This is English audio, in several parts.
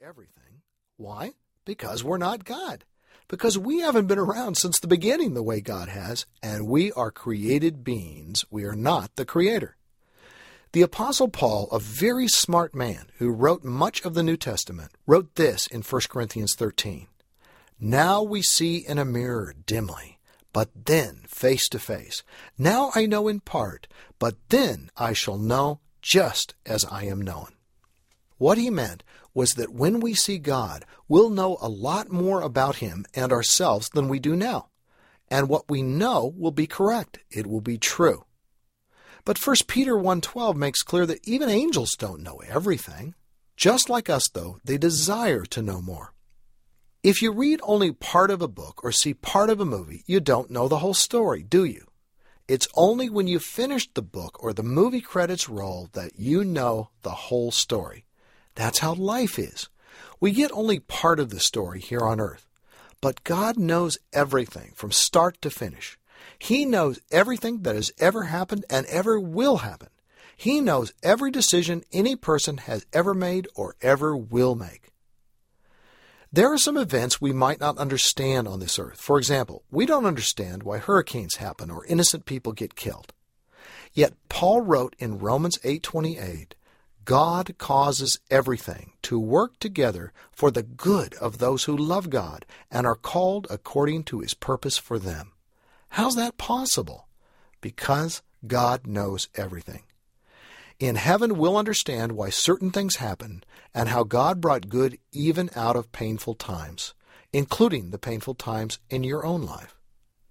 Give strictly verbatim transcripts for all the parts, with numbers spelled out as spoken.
everything. Why? Because we're not God. Because we haven't been around since the beginning the way God has, and we are created beings. We are not the Creator. The Apostle Paul, a very smart man who wrote much of the New Testament, wrote this in First Corinthians thirteen. Now we see in a mirror dimly, but then face to face. Now I know in part, but then I shall know just as I am known. What he meant was that when we see God, we'll know a lot more about Him and ourselves than we do now. And what we know will be correct. It will be true. But First Peter one twelve makes clear that even angels don't know everything. Just like us, though, they desire to know more. If you read only part of a book or see part of a movie, you don't know the whole story, do you? It's only when you've finished the book or the movie credits roll that you know the whole story. That's how life is. We get only part of the story here on earth. But God knows everything from start to finish. He knows everything that has ever happened and ever will happen. He knows every decision any person has ever made or ever will make. There are some events we might not understand on this earth. For example, we don't understand why hurricanes happen or innocent people get killed. Yet Paul wrote in Romans eight twenty-eight, God causes everything to work together for the good of those who love God and are called according to His purpose for them. How's that possible? Because God knows everything. In heaven, we'll understand why certain things happen and how God brought good even out of painful times, including the painful times in your own life.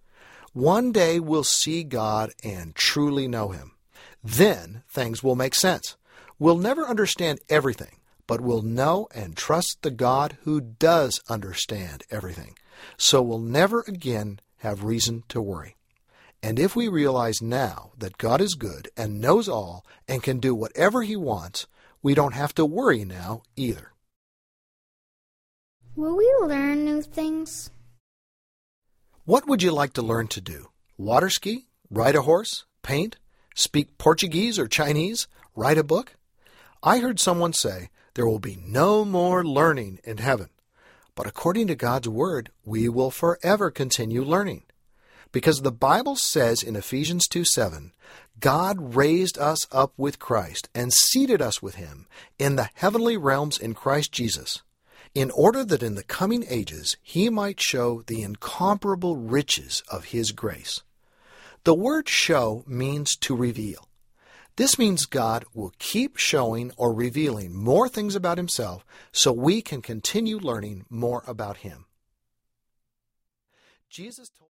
One day we'll see God and truly know Him. Then things will make sense. We'll never understand everything, but we'll know and trust the God who does understand everything. So we'll never again have reason to worry. And if we realize now that God is good and knows all and can do whatever He wants, we don't have to worry now either. Will we learn new things? What would you like to learn to do? Water ski? Ride a horse? Paint? Speak Portuguese or Chinese? Write a book? I heard someone say there will be no more learning in heaven. But according to God's Word, we will forever continue learning. Because the Bible says in Ephesians two seven, God raised us up with Christ and seated us with Him in the heavenly realms in Christ Jesus, in order that in the coming ages He might show the incomparable riches of His grace. The word show means to reveal. This means God will keep showing or revealing more things about Himself so we can continue learning more about Him. Jesus told